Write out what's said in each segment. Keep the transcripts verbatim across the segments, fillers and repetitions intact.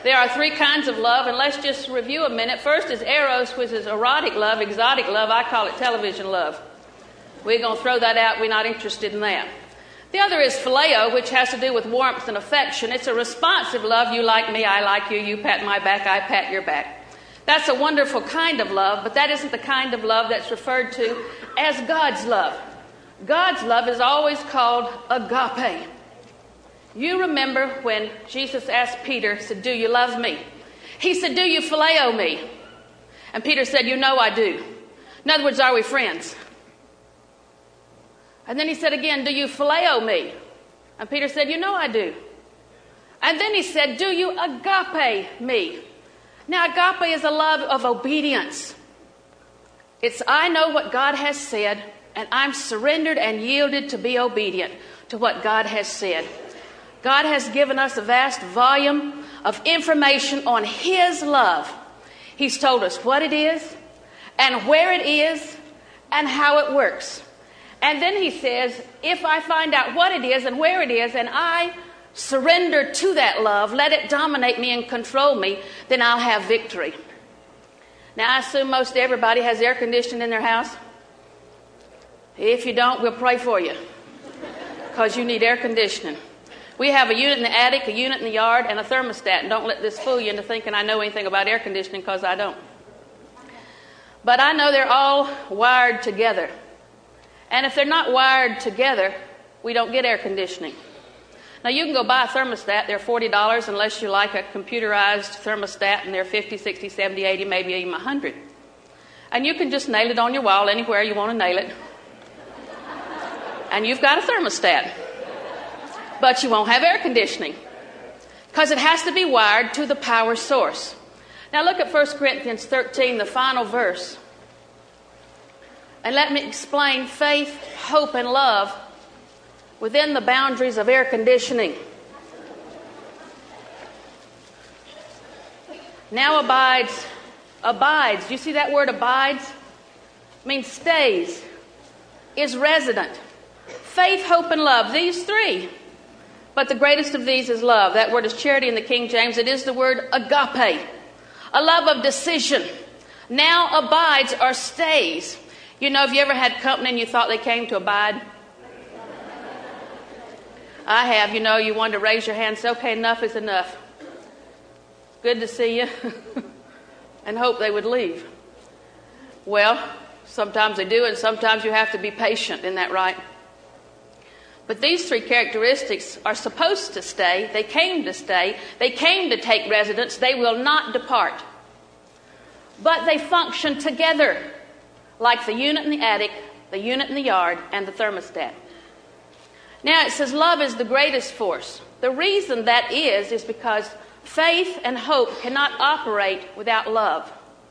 There are three kinds of love, and let's just review a minute. First is eros, which is erotic love, exotic love. I call it television love. We're going to throw that out. We're not interested in that. The other is phileo, which has to do with warmth and affection. It's a responsive love. You like me, I like you. You pat my back, I pat your back. That's a wonderful kind of love, but that isn't the kind of love that's referred to as God's love. God's love is always called agape. You remember when Jesus asked Peter, said, do you love me? He said, do you phileo me? And Peter said, you know I do. In other words, are we friends? And then he said again, do you phileo me? And Peter said, you know I do. And then he said, do you agape me? Now, agape is a love of obedience. It's I know what God has said, and I'm surrendered and yielded to be obedient to what God has said. God has given us a vast volume of information on His love. He's told us what it is, and where it is, and how it works. And then He says, if I find out what it is and where it is, and I surrender to that love, let it dominate me and control me, then I'll have victory. Now, I assume most everybody has air conditioning in their house. If you don't, we'll pray for you, because you need air conditioning. We have a unit in the attic, a unit in the yard, and a thermostat. And don't let this fool you into thinking I know anything about air conditioning, because I don't. But I know they're all wired together. And if they're not wired together, we don't get air conditioning. Now, you can go buy a thermostat. They're forty dollars unless you like a computerized thermostat, and they're fifty, sixty, seventy, eighty, maybe even one hundred. And you can just nail it on your wall anywhere you want to nail it. And you've got a thermostat. But you won't have air conditioning, because it has to be wired to the power source. Now, look at First Corinthians thirteen, the final verse. And let me explain faith, hope, and love within the boundaries of air conditioning. Now abides, abides. Do you see that word abides? It means stays, is resident. Faith, hope, and love, these three. But the greatest of these is love. That word is charity in the King James. It is the word agape, a love of decision. Now abides or stays. You know, have you ever had company and you thought they came to abide? I have. You know, you wanted to raise your hand and say, okay, enough is enough. Good to see you. And hope they would leave. Well, sometimes they do, and sometimes you have to be patient. Isn't that right? But these three characteristics are supposed to stay. They came to stay. They came to take residence. They will not depart. But they function together, like the unit in the attic, the unit in the yard, and the thermostat. Now, it says love is the greatest force. The reason that is, is because faith and hope cannot operate without love.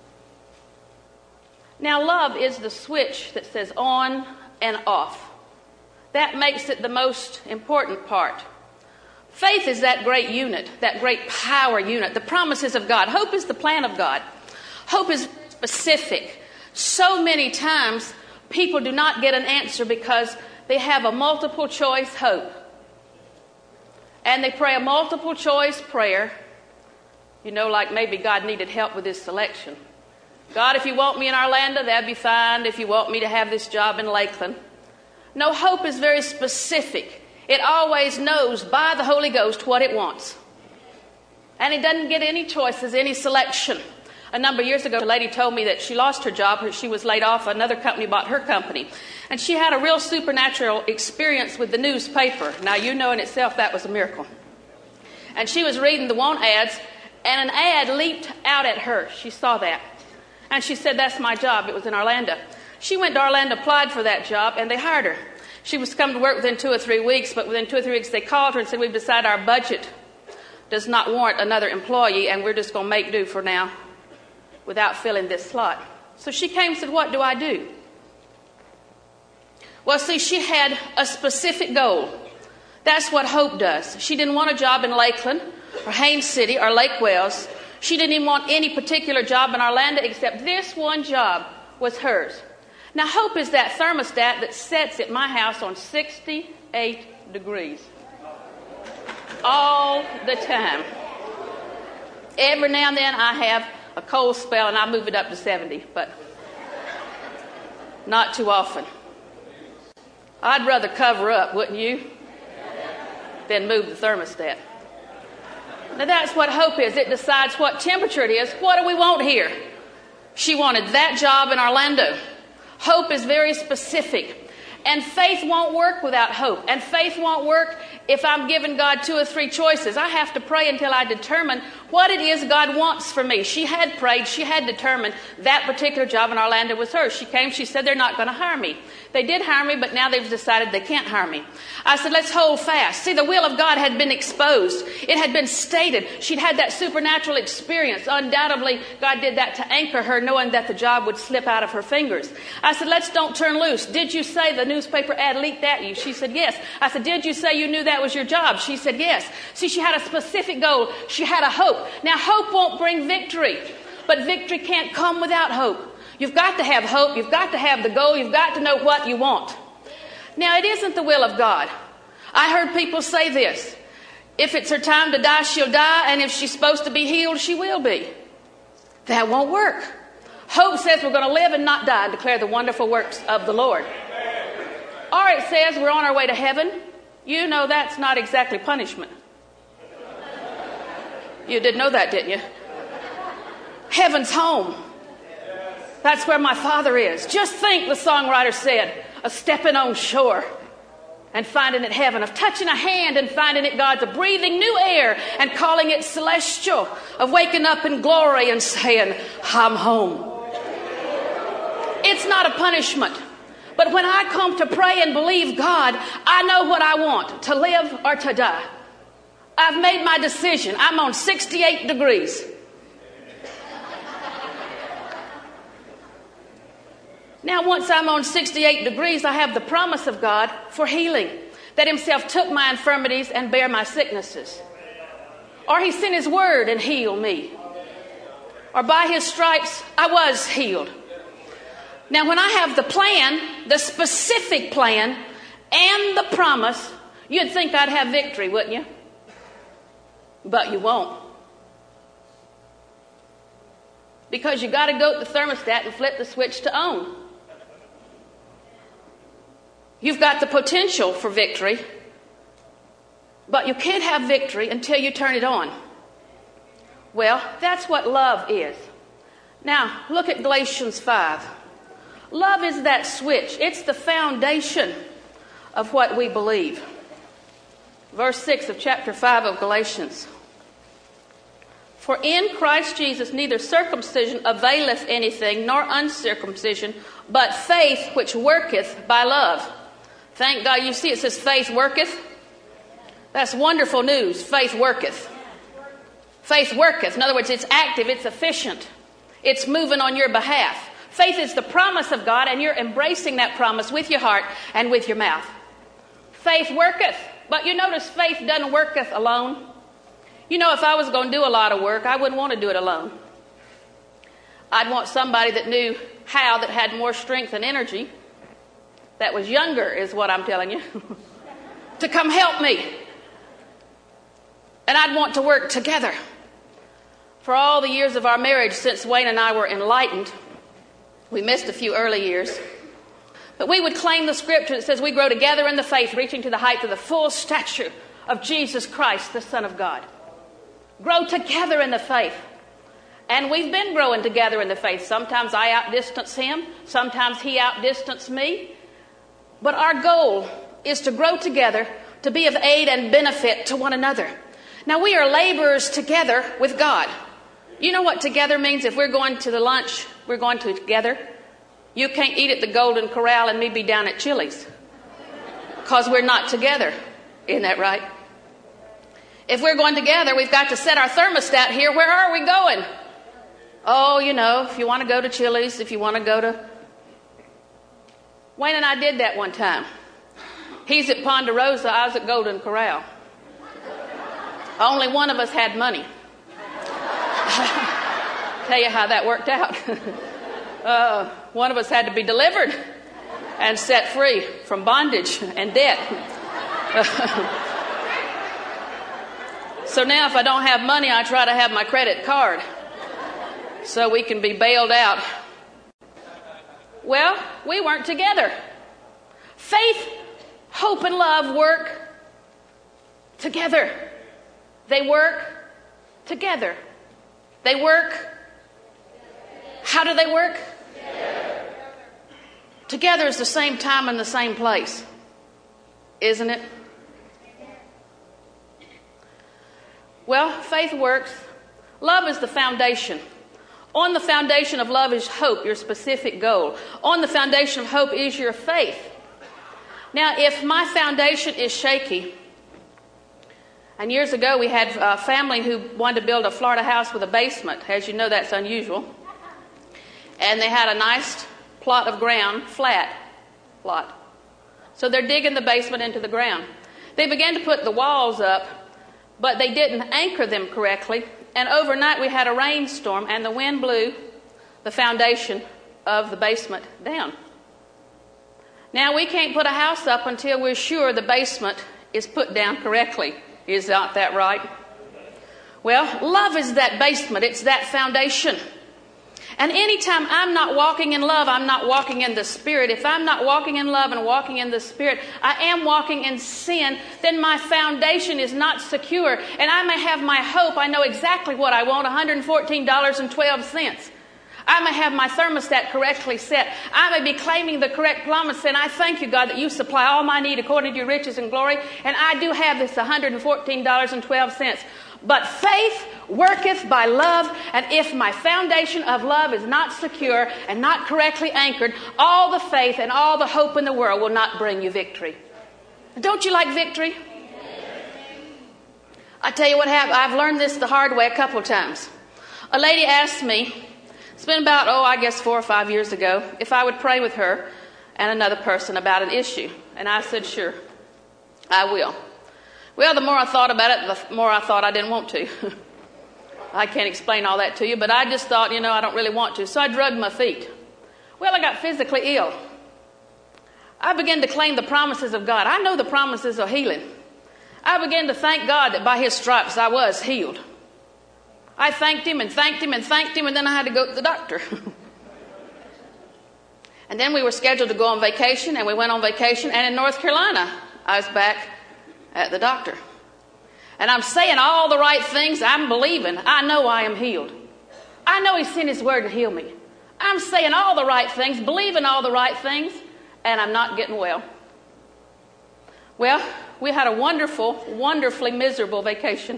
Now, love is the switch that says on and off. That makes it the most important part. Faith is that great unit, that great power unit, the promises of God. Hope is the plan of God. Hope is specific. So many times, people do not get an answer because they have a multiple choice hope. And they pray a multiple choice prayer. You know, like maybe God needed help with his selection. God, if you want me in Orlando, that'd be fine. If you want me to have this job in Lakeland. No, hope is very specific. It always knows by the Holy Ghost what it wants. And it doesn't get any choices, any selection. A number of years ago, a lady told me that she lost her job. She was laid off. Another company bought her company. And she had a real supernatural experience with the newspaper. Now, you know in itself that was a miracle. And she was reading the want ads, and an ad leaped out at her. She saw that. And she said, that's my job. It was in Orlando. She went to Orlando, applied for that job, and they hired her. She was come to work within two or three weeks, but within two or three weeks they called her and said, we've decided our budget does not warrant another employee, and we're just going to make do for now without filling this slot. So she came and said, what do I do? Well, see, she had a specific goal. That's what hope does. She didn't want a job in Lakeland or Haines City or Lake Wales. She didn't even want any particular job in Orlando except this one job was hers. Now, hope is that thermostat that sets at my house on sixty-eight degrees all the time. Every now and then I have a cold spell and I move it up to seventy, but not too often. I'd rather cover up, wouldn't you, than move the thermostat. Now that's what hope is. It decides what temperature it is. What do we want here? She wanted that job in Orlando. Hope is very specific. And faith won't work without hope. And faith won't work if I'm giving God two or three choices. I have to pray until I determine what it is God wants for me. She had prayed. She had determined that particular job in Orlando was hers. She came. She said, they're not going to hire me. They did hire me, but now they've decided they can't hire me. I said, let's hold fast. See, the will of God had been exposed. It had been stated. She'd had that supernatural experience. Undoubtedly, God did that to anchor her, knowing that the job would slip out of her fingers. I said, let's don't turn loose. Did you say the newspaper ad leaked at you? She said, yes. I said, did you say you knew that was your job? She said, yes. See, she had a specific goal. She had a hope. Now, hope won't bring victory, but victory can't come without hope. You've got to have hope. You've got to have the goal. You've got to know what you want. Now, it isn't the will of God. I heard people say this. If it's her time to die, she'll die, and if she's supposed to be healed, she will be. That won't work. Hope says we're going to live and not die and declare the wonderful works of the Lord. Or it says we're on our way to heaven. You know that's not exactly punishment. You did know that, didn't you? Heaven's home. That's where my Father is. Just think, the songwriter said, of stepping on shore and finding it heaven, of touching a hand and finding it God's, of breathing new air and calling it celestial, of waking up in glory and saying, I'm home. It's not a punishment. But when I come to pray and believe God, I know what I want, to live or to die. I've made my decision. I'm on sixty-eight degrees. Now, once I'm on sixty-eight degrees, I have the promise of God for healing, that himself took my infirmities and bare my sicknesses. Or he sent his word and healed me. Or by his stripes, I was healed. Now, when I have the plan, the specific plan, and the promise, you'd think I'd have victory, wouldn't you? But you won't. Because you got to go to the thermostat and flip the switch to on. You've got the potential for victory, but you can't have victory until you turn it on. Well, that's what love is. Now, look at Galatians five. Love is that switch. It's the foundation of what we believe. Verse six of chapter five of Galatians. For in Christ Jesus neither circumcision availeth anything, nor uncircumcision, but faith which worketh by love. Thank God, you see it says faith worketh. That's wonderful news. Faith worketh. Faith worketh. In other words, it's active, it's efficient. It's moving on your behalf. Faith is the promise of God, and you're embracing that promise with your heart and with your mouth. Faith worketh. But you notice faith doesn't worketh alone. You know, if I was going to do a lot of work, I wouldn't want to do it alone. I'd want somebody that knew how, that had more strength and energy, that was younger, is what I'm telling you, to come help me. And I'd want to work together. For all the years of our marriage, since Wayne and I were enlightened, we missed a few early years, but we would claim the scripture that says we grow together in the faith, reaching to the height of the full stature of Jesus Christ, the Son of God. Grow together in the faith. And we've been growing together in the faith. Sometimes I outdistance him. Sometimes he outdistances me. But our goal is to grow together, to be of aid and benefit to one another. Now, we are laborers together with God. You know what together means? If we're going to the lunch, we're going to together. You can't eat at the Golden Corral and me be down at Chili's, because we're not together. Isn't that right? If we're going together, we've got to set our thermostat here. Where are we going? Oh, you know, if you want to go to Chili's, if you want to go to... Wayne and I did that one time. He's at Ponderosa, I was at Golden Corral. Only one of us had money. Tell you how that worked out. uh, one of us had to be delivered and set free from bondage and debt. So now if I don't have money, I try to have my credit card so we can be bailed out. Well, we weren't together. Faith, hope, and love work together. They work together. They work. How do they work? Together. Together is the same time and the same place, isn't it? Well, faith works. Love is the foundation. On the foundation of love is hope, your specific goal. On the foundation of hope is your faith. Now, if my foundation is shaky, and years ago we had a family who wanted to build a Florida house with a basement. As you know, that's unusual. And they had a nice plot of ground, flat plot. So they're digging the basement into the ground. They began to put the walls up, but they didn't anchor them correctly. And overnight we had a rainstorm, and the wind blew the foundation of the basement down. Now, we can't put a house up until we're sure the basement is put down correctly. Is not that right? Well, love is that basement. It's that foundation. And anytime I'm not walking in love, I'm not walking in the Spirit. If I'm not walking in love and walking in the Spirit, I am walking in sin, then my foundation is not secure. And I may have my hope. I know exactly what I want, one hundred fourteen dollars and twelve cents. I may have my thermostat correctly set. I may be claiming the correct promise, and I thank you, God, that you supply all my need according to your riches and glory. And I do have this one hundred fourteen dollars and twelve cents. But faith worketh by love, and if my foundation of love is not secure and not correctly anchored, all the faith and all the hope in the world will not bring you victory. Don't you like victory? I tell you what happened. I've learned this the hard way a couple of times. A lady asked me, it's been about, oh, I guess four or five years ago, if I would pray with her and another person about an issue. And I said, sure, I will. Well, the more I thought about it, the more I thought I didn't want to. I can't explain all that to you, but I just thought, you know, I don't really want to. So I drugged my feet. Well, I got physically ill. I began to claim the promises of God. I know the promises of healing. I began to thank God that by His stripes I was healed. I thanked Him and thanked Him and thanked Him, and then I had to go to the doctor. And then we were scheduled to go on vacation, and we went on vacation, and in North Carolina, I was back at the doctor. And I'm saying all the right things. I'm believing. I know I am healed. I know He sent His word to heal me. I'm saying all the right things, believing all the right things, and I'm not getting well. Well, we had a wonderful, wonderfully miserable vacation.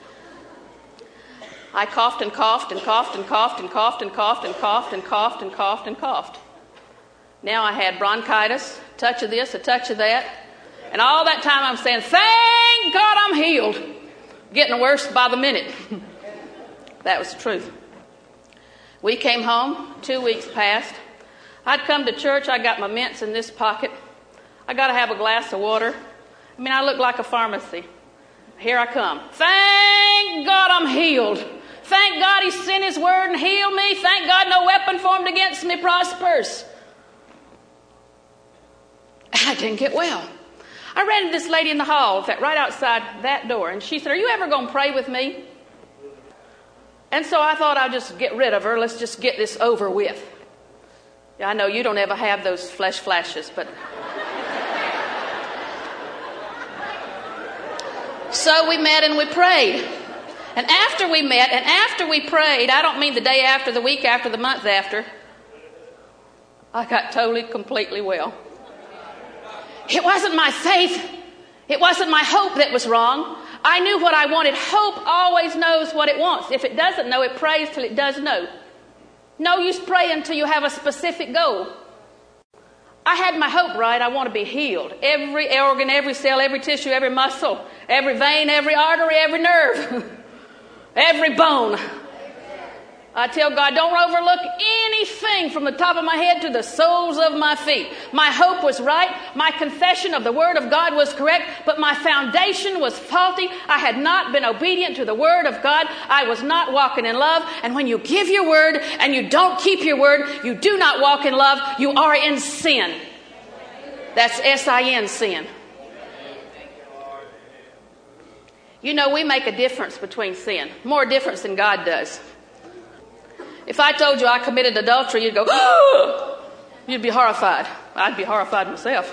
I coughed and coughed and coughed and coughed and coughed and coughed and coughed and coughed and coughed and coughed. Now I had bronchitis, a touch of this, a touch of that. And all that time I'm saying, thank God I'm healed. Getting worse by the minute. That was the truth. We came home, two weeks passed. I'd come to church, I got my mints in this pocket. I got to have a glass of water. I mean, I look like a pharmacy. Here I come. Thank God I'm healed. Thank God He sent His word and healed me. Thank God no weapon formed against me prospers. I didn't get well. I ran into this lady in the hall, in fact, right outside that door, and she said, are you ever going to pray with me? And so I thought I'd just get rid of her. Let's just get this over with. Yeah, I know you don't ever have those flesh flashes, but... So we met and we prayed. And after we met and after we prayed, I don't mean the day after, the week after, the month after, I got totally, completely well. It wasn't my faith. It wasn't my hope that was wrong. I knew what I wanted. Hope always knows what it wants. If it doesn't know, it prays till it does know. No use praying until you have a specific goal. I had my hope right. I want to be healed. Every organ, every cell, every tissue, every muscle, every vein, every artery, every nerve, every bone. I tell God, don't overlook anything from the top of my head to the soles of my feet. My hope was right. My confession of the Word of God was correct, but my foundation was faulty. I had not been obedient to the Word of God. I was not walking in love. And when you give your word and you don't keep your word, you do not walk in love. You are in sin. That's S I N, sin. You know, we make a difference between sin, more difference than God does. If I told you I committed adultery, you'd go, oh! You'd be horrified. I'd be horrified myself.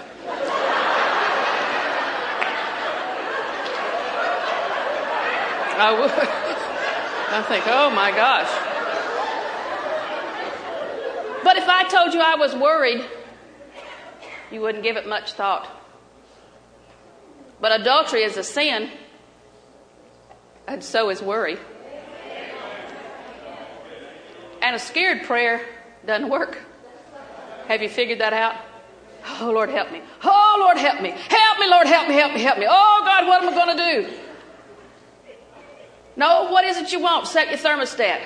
I would. I think, oh my gosh. But if I told you I was worried, you wouldn't give it much thought. But adultery is a sin, and so is worry. And a scared prayer doesn't work. Have you figured that out? Oh, Lord, help me. Oh, Lord, help me. Help me, Lord, help me, help me, help me. Oh, God, what am I going to do? No, what is it you want? Set your thermostat.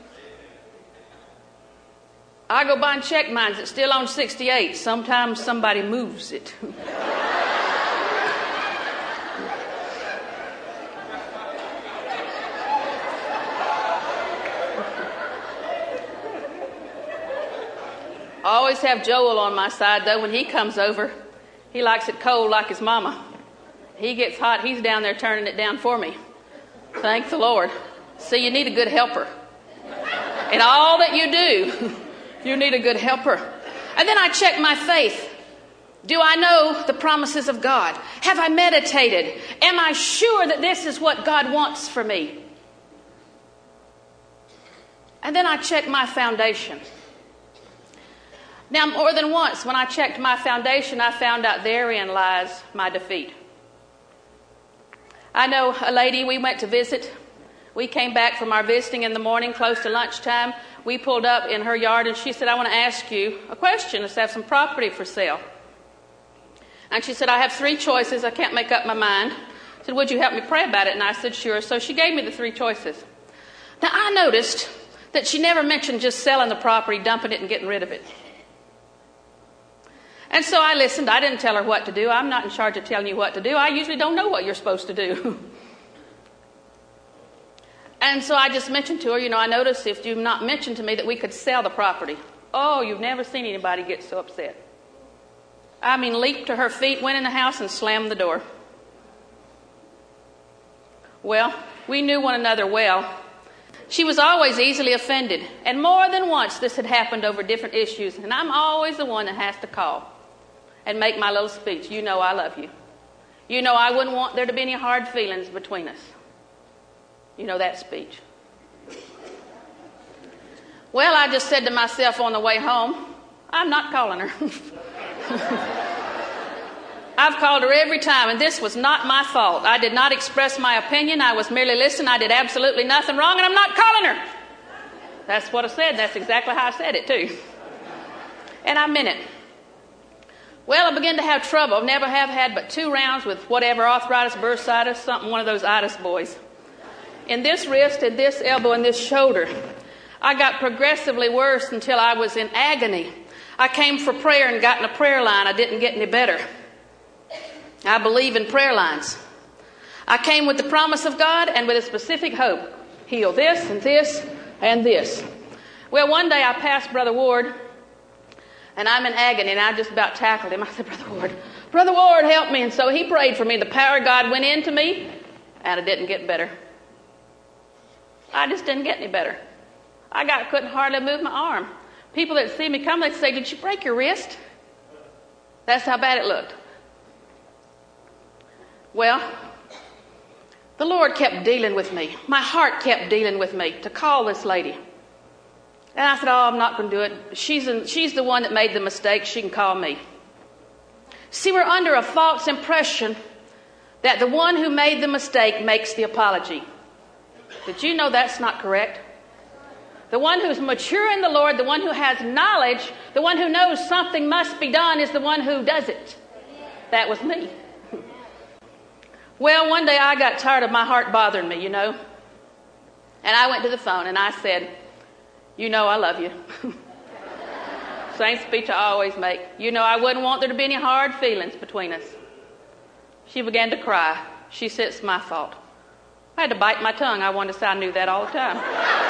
I go by and check mine. It's still on sixty-eight. Sometimes somebody moves it. I always have Joel on my side, though. When he comes over, he likes it cold like his mama. He gets hot, he's down there turning it down for me. Thank the Lord. See, you need a good helper. In all that you do, you need a good helper. And then I check my faith. Do I know the promises of God? Have I meditated? Am I sure that this is what God wants for me? And then I check my foundation. Now, more than once, when I checked my foundation, I found out therein lies my defeat. I know a lady we went to visit. We came back from our visiting in the morning, close to lunchtime. We pulled up in her yard, and she said, I want to ask you a question. Let's have some property for sale. And she said, I have three choices. I can't make up my mind. I said, would you help me pray about it? And I said, sure. So she gave me the three choices. Now, I noticed that she never mentioned just selling the property, dumping it, and getting rid of it. And so I listened. I didn't tell her what to do. I'm not in charge of telling you what to do. I usually don't know what you're supposed to do. And so I just mentioned to her, you know, I noticed if you've not mentioned to me that we could sell the property. Oh, you've never seen anybody get so upset. I mean, leaped to her feet, went in the house, and slammed the door. Well, we knew one another well. She was always easily offended. And more than once this had happened over different issues. And I'm always the one that has to call and make my little speech. You know I love you. You know I wouldn't want there to be any hard feelings between us. You know that speech. Well, I just said to myself on the way home, I'm not calling her. I've called her every time, and this was not my fault. I did not express my opinion. I was merely listening. I did absolutely nothing wrong, and I'm not calling her. That's what I said. That's exactly how I said it, too. And I meant it. Well, I began to have trouble. Never have had but two rounds with whatever, arthritis, bursitis, something, one of those itis boys. In this wrist, and this elbow, and this shoulder. I got progressively worse until I was in agony. I came for prayer and got in a prayer line. I didn't get any better. I believe in prayer lines. I came with the promise of God and with a specific hope. Heal this and this and this. Well, one day I passed Brother Ward, and I'm in agony, and I just about tackled him. I said, Brother Ward, Brother Ward, help me. And so he prayed for me. The power of God went into me, and I didn't get better. I just didn't get any better. I got couldn't hardly move my arm. People that see me come, they'd say, did you break your wrist? That's how bad it looked. Well, the Lord kept dealing with me. My heart kept dealing with me to call this lady. And I said, oh, I'm not going to do it. She's, in, she's the one that made the mistake. She can call me. See, we're under a false impression that the one who made the mistake makes the apology. Did you know that's not correct? The one who's mature in the Lord, the one who has knowledge, the one who knows something must be done is the one who does it. That was me. Well, one day I got tired of my heart bothering me, you know. And I went to the phone and I said, you know I love you. Same speech I always make. You know I wouldn't want there to be any hard feelings between us. She began to cry. She said it's my fault. I had to bite my tongue. I wanted to say I knew that all the time.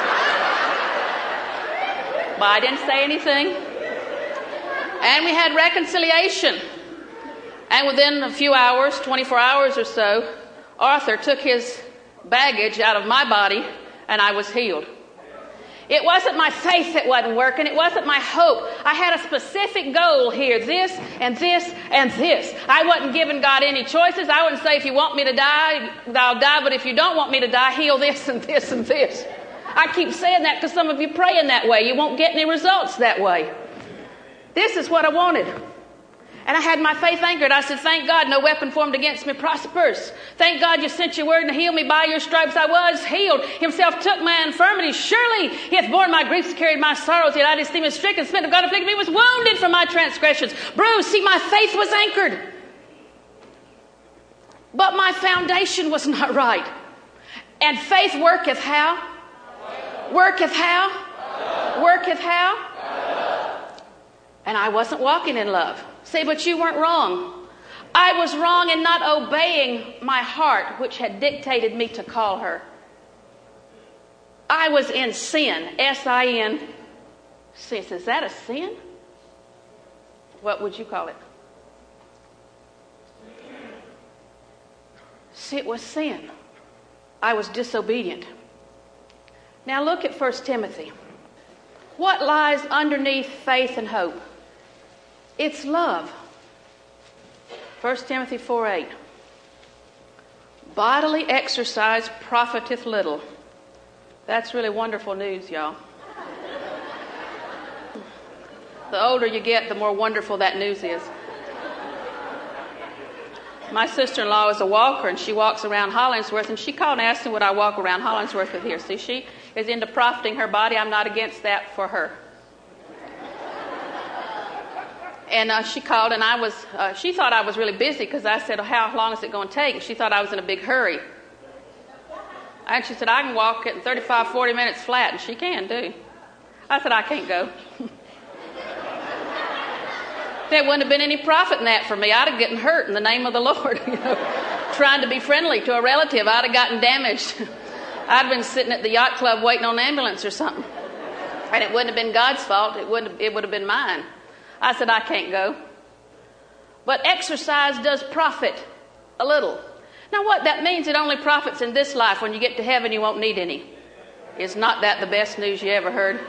But I didn't say anything. And we had reconciliation. And within a few hours, twenty-four hours or so, Arthur took his baggage out of my body, and I was healed. It wasn't my faith that wasn't working. It wasn't my hope. I had a specific goal here, this and this and this. I wasn't giving God any choices. I wouldn't say, if you want me to die, I'll die, but if you don't want me to die, heal this and this and this. I keep saying that because some of you pray in that way. You won't get any results that way. This is what I wanted. And I had my faith anchored. I said, thank God no weapon formed against me prospers. Thank God you sent your word and healed me. By your stripes I was healed. Himself took my infirmities. Surely he hath borne my griefs, carried my sorrows. Yet I did esteem him stricken, smitten of God afflicted me, was wounded for my transgressions. Bruised. See, my faith was anchored. But my foundation was not right. And faith worketh how? Worketh how? Worketh how? And I wasn't walking in love. Say, but you weren't wrong. I was wrong in not obeying my heart, which had dictated me to call her. I was in sin. S I N. Sis, is that a sin? What would you call it? See, it was sin. I was disobedient. Now look at First Timothy. What lies underneath faith and hope? It's love. First Timothy four eight. Bodily exercise profiteth little. That's really wonderful news, y'all. The older you get, the more wonderful that news is. My sister-in-law is a walker, and she walks around Hollingsworth, and she called and asked me would I walk around Hollingsworth with her. See, she is into profiting her body. I'm not against that for her. And uh, she called, and I was, uh, she thought I was really busy because I said, oh, how long is it going to take? And she thought I was in a big hurry. And she said, I can walk it in thirty-five, forty minutes flat, and she can do. I said, I can't go. There wouldn't have been any profit in that for me. I'd have gotten hurt in the name of the Lord, you know, trying to be friendly to a relative. I'd have gotten damaged. I'd have been sitting at the yacht club waiting on an ambulance or something. And it wouldn't have been God's fault. It wouldn't have, it would have been mine. I said, I can't go. But exercise does profit a little. Now what that means, it only profits in this life. When you get to heaven, you won't need any. Is not that the best news you ever heard?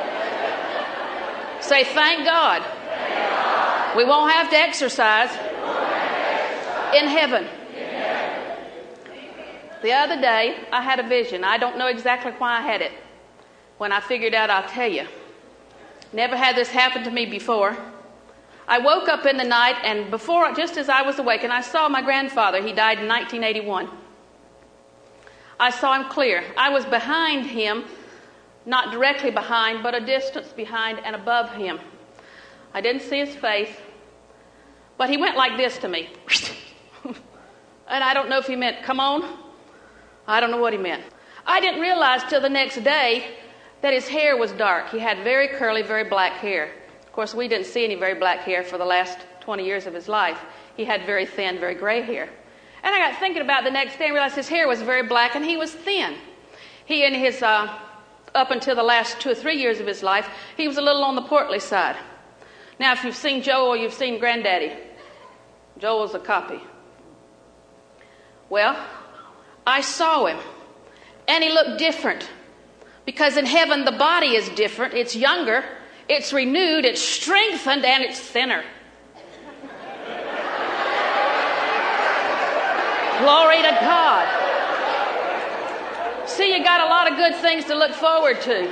Say, thank God. Thank God. We won't have to exercise, have to exercise. In heaven. In heaven. The other day, I had a vision. I don't know exactly why I had it. When I figured out, I'll tell you. Never had this happen to me before. I woke up in the night, and before, just as I was awake, and I saw my grandfather. He died in nineteen eighty-one. I saw him clear. I was behind him, not directly behind, but a distance behind and above him. I didn't see his face, but he went like this to me. And I don't know if he meant, come on. I don't know what he meant. I didn't realize till the next day that his hair was dark. He had very curly, very black hair. Of course, we didn't see any very black hair for the last twenty years of his life. He had very thin, very gray hair. And I got thinking about it the next day and realized his hair was very black and he was thin. He, in his, uh, up until the last two or three years of his life, he was a little on the portly side. Now, if you've seen Joel or you've seen Granddaddy, Joel's a copy. Well, I saw him and he looked different. Because in heaven, the body is different. It's younger, it's renewed, it's strengthened, and it's thinner. Glory to God. See, you got a lot of good things to look forward to.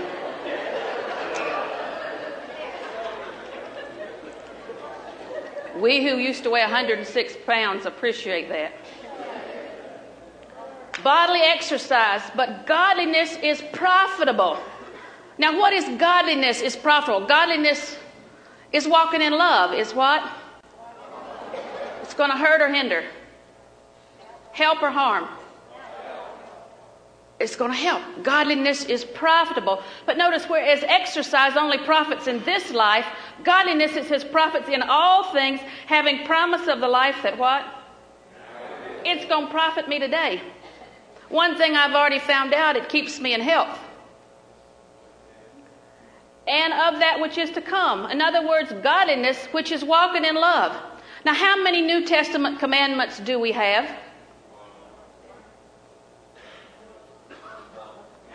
We who used to weigh one hundred six pounds appreciate that. Bodily exercise, but godliness is profitable. Now, what is godliness is profitable? Godliness is walking in love. Is what? It's going to hurt or hinder. Help or harm. It's going to help. Godliness is profitable. But notice, whereas exercise only profits in this life, godliness, it says, profits in all things, having promise of the life that what? It's going to profit me today. One thing I've already found out, it keeps me in health. And of that which is to come. In other words, godliness, which is walking in love. Now, how many New Testament commandments do we have?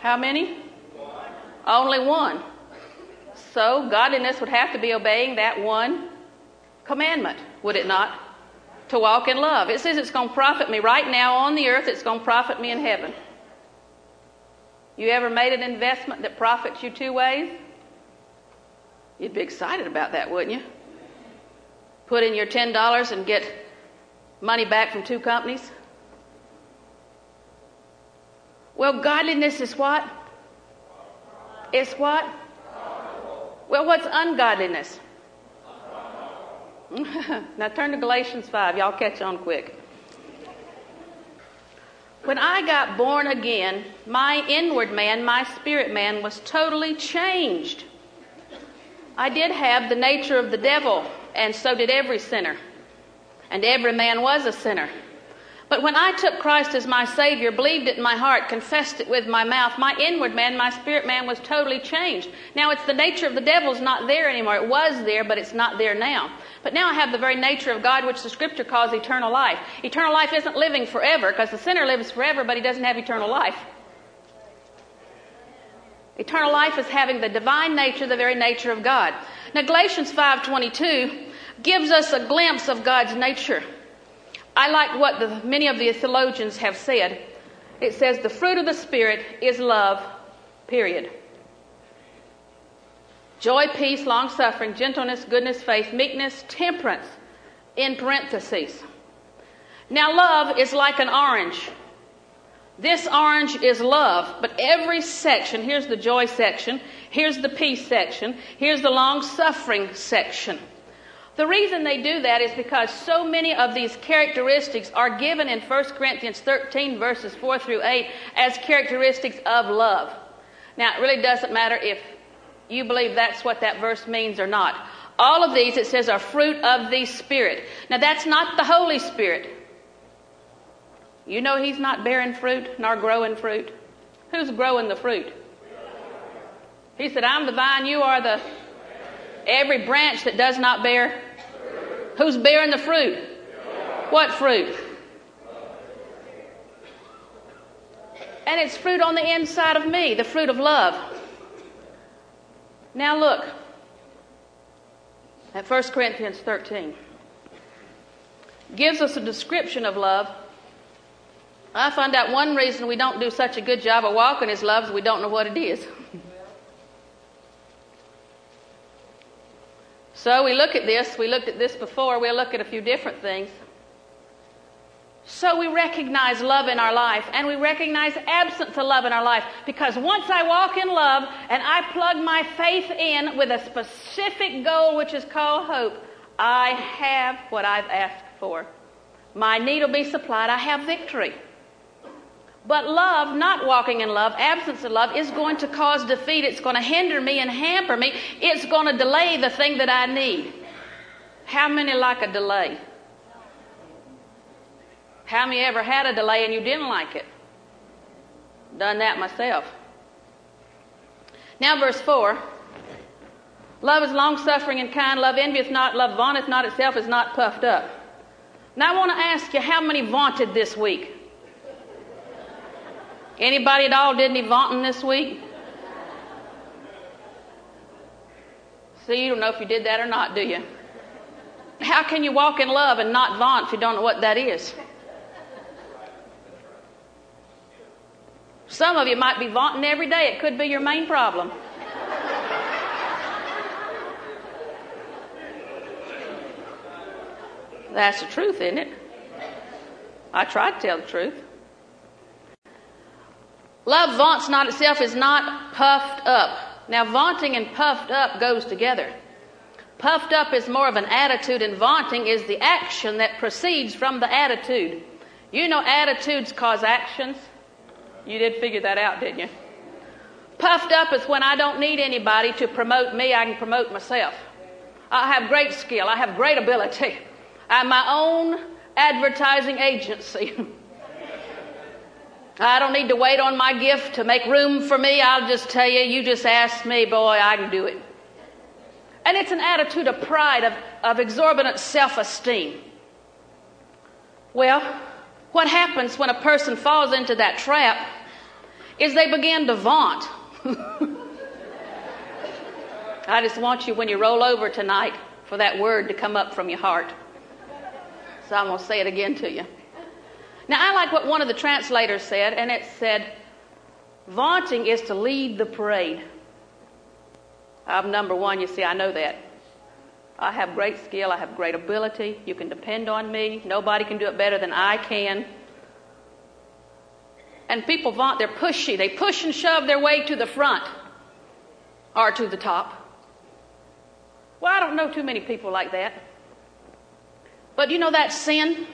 How many? One. Only one. So godliness would have to be obeying that one commandment, would it not? To walk in love. It says it's going to profit me right now on the earth. It's going to profit me in heaven. You ever made an investment that profits you two ways? You'd be excited about that, wouldn't you? Put in your ten dollars and get money back from two companies. Well, godliness is what? It's what? Well, what's ungodliness? Now turn to Galatians five. Y'all catch on quick. When I got born again, my inward man, my spirit man, was totally changed. I did have the nature of the devil, and so did every sinner. And every man was a sinner. But when I took Christ as my Savior, believed it in my heart, confessed it with my mouth, my inward man, my spirit man was totally changed. Now it's the nature of the devil's not there anymore. It was there, but it's not there now. But now I have the very nature of God, which the Scripture calls eternal life. Eternal life isn't living forever, because the sinner lives forever, but he doesn't have eternal life. Eternal life is having the divine nature, the very nature of God. Now Galatians five twenty-two gives us a glimpse of God's nature. I like what the, many of the theologians have said. It says the fruit of the Spirit is love, period. Joy, peace, long-suffering, gentleness, goodness, faith, meekness, temperance, in parentheses. Now love is like an orange. This orange is love, but every section, here's the joy section, here's the peace section, here's the long-suffering section. The reason they do that is because so many of these characteristics are given in First Corinthians thirteen, verses four through eight, as characteristics of love. Now, it really doesn't matter if you believe that's what that verse means or not. All of these, it says, are fruit of the Spirit. Now, that's not the Holy Spirit. You know He's not bearing fruit nor growing fruit. Who's growing the fruit? He said, I'm the vine, you are the... Every branch that does not bear. Who's bearing the fruit? What fruit? And it's fruit on the inside of me, the fruit of love. Now look at First Corinthians thirteen. Gives us a description of love. I found out one reason we don't do such a good job of walking His love is we don't know what it is. So we look at this, we looked at this before, we'll look at a few different things. So we recognize love in our life, and we recognize absence of love in our life, because once I walk in love and I plug my faith in with a specific goal which is called hope, I have what I've asked for. My need will be supplied, I have victory. But love, not walking in love, absence of love, is going to cause defeat. It's going to hinder me and hamper me. It's going to delay the thing that I need. How many like a delay? How many ever had a delay and you didn't like it? Done that myself. Now verse four. Love is long-suffering and kind. Love envieth not. Love vaunteth not itself, is not puffed up. Now I want to ask you, how many vaunted this week? Anybody at all did any vaunting this week? See, you don't know if you did that or not, do you? How can you walk in love and not vaunt if you don't know what that is? Some of you might be vaunting every day. It could be your main problem. That's the truth, isn't it? I try to tell the truth. Love vaunts not itself, is not puffed up. Now, vaunting and puffed up goes together. Puffed up is more of an attitude, and vaunting is the action that proceeds from the attitude. You know attitudes cause actions. You did figure that out, didn't you? Puffed up is when I don't need anybody to promote me, I can promote myself. I have great skill. I have great ability. I'm my own advertising agency. I don't need to wait on my gift to make room for me. I'll just tell you, you just ask me, boy, I can do it. And it's an attitude of pride, of, of exorbitant self-esteem. Well, what happens when a person falls into that trap is they begin to vaunt. I just want you, when you roll over tonight, for that word to come up from your heart. So I'm going to say it again to you. Now, I like what one of the translators said, and it said, vaunting is to lead the parade. I'm number one, you see, I know that. I have great skill, I have great ability, you can depend on me, nobody can do it better than I can. And people vaunt, they're pushy, they push and shove their way to the front or to the top. Well, I don't know too many people like that. But you know that sin?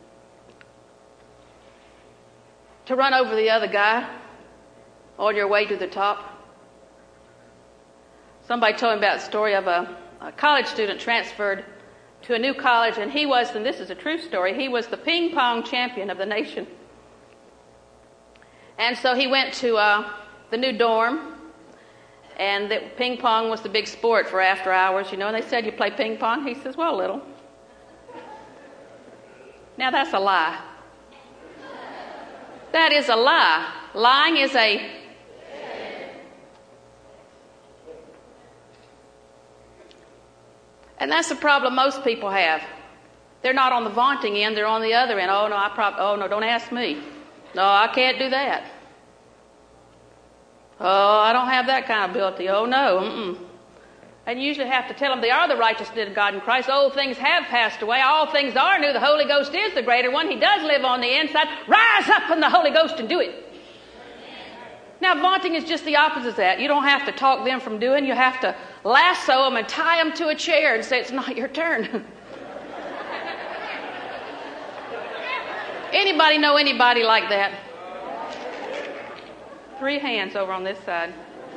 To run over the other guy on your way to the top. Somebody told me about the story of a, a college student transferred to a new college, and he was, and this is a true story, he was the ping pong champion of the nation. And so he went to uh, the new dorm, and the ping pong was the big sport for after hours, you know, and they said, you play ping pong? He says, well, a little. Now, that's a lie. That is a lie. Lying is a... And that's the problem most people have. They're not on the vaunting end, they're on the other end. Oh, no, I prob- oh, no, don't ask me. No, I can't do that. Oh, I don't have that kind of ability. Oh, no. Mm-mm. And you usually have to tell them they are the righteousness of God in Christ. Old things have passed away. All things are new. The Holy Ghost is the greater one. He does live on the inside. Rise up in the Holy Ghost and do it. Now, vaunting is just the opposite of that. You don't have to talk them from doing. You have to lasso them and tie them to a chair and say, it's not your turn. Anybody know anybody like that? Three hands over on this side.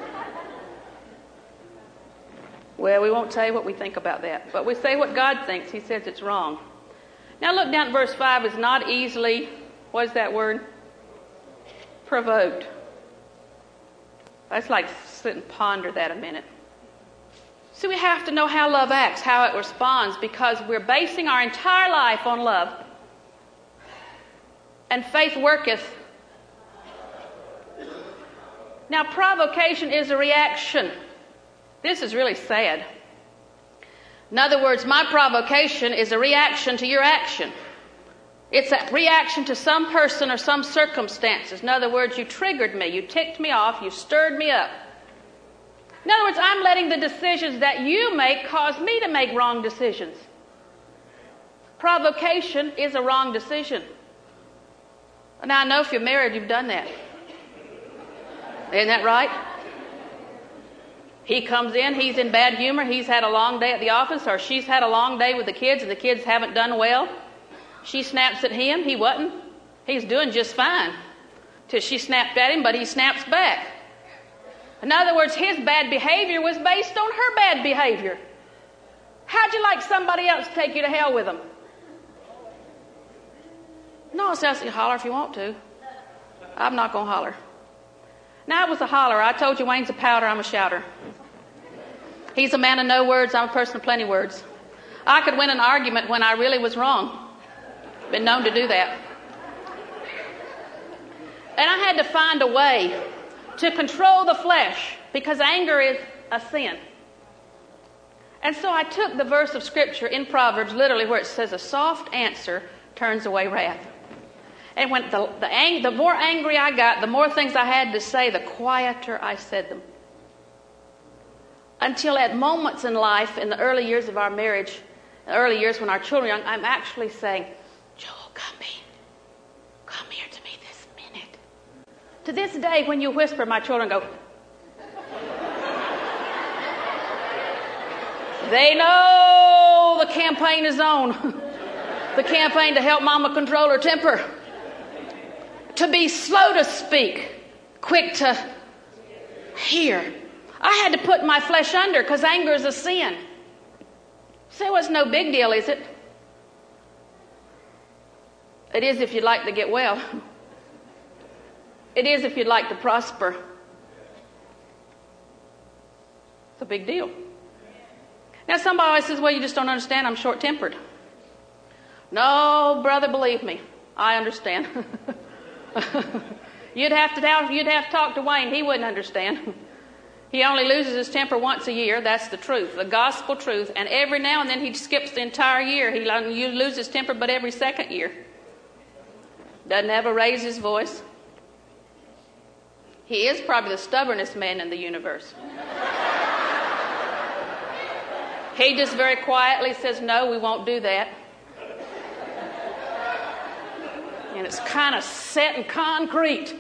Well, we won't say what we think about that, but we say what God thinks. He says it's wrong. Now look down at verse five. Is not easily, what is that word? Provoked. Let's like sit and ponder that a minute. So we have to know how love acts, how it responds, because we're basing our entire life on love. And faith worketh. Now, provocation is a reaction. This is really sad. In other words, my provocation is a reaction to your action. It's a reaction to some person or some circumstances. In other words, you triggered me, you ticked me off, you stirred me up. In other words, I'm letting the decisions that you make cause me to make wrong decisions. Provocation is a wrong decision. Now, I know if you're married, you've done that. Isn't that right? He comes in, he's in bad humor, he's had a long day at the office, or she's had a long day with the kids and the kids haven't done well. She snaps at him, he wasn't. He's doing just fine. Till she snapped at him, but he snaps back. In other words, his bad behavior was based on her bad behavior. How'd you like somebody else to take you to hell with them? No, it says you holler if you want to. I'm not going to holler. Now, I was a holler. I told you Wayne's a powder, I'm a shouter. He's a man of no words, I'm a person of plenty words. I could win an argument when I really was wrong. Been known to do that. And I had to find a way to control the flesh, because anger is a sin. And so I took the verse of Scripture in Proverbs, literally where it says, a soft answer turns away wrath. And when the, the, ang- the more angry I got, the more things I had to say, the quieter I said them. Until at moments in life, in the early years of our marriage, the early years when our children were young, I'm actually saying, Joel, come here. Come here to me this minute. To this day, when you whisper, my children go. They know the campaign is on. The campaign to help Mama control her temper. To be slow to speak, quick to hear. I had to put my flesh under because anger is a sin. So it was no big deal, is it? It is if you'd like to get well. It is if you'd like to prosper. It's a big deal. Now somebody always says, well, you just don't understand, I'm short-tempered. No, brother, believe me, I understand. You'd have to you'd have to talk to Wayne. He wouldn't understand. He only loses his temper once a year. That's the truth, the gospel truth. And every now and then he skips the entire year. He loses his temper, but every second year. Doesn't ever raise his voice. He is probably the stubbornest man in the universe. He just very quietly says, no, we won't do that. And it's kind of set in concrete.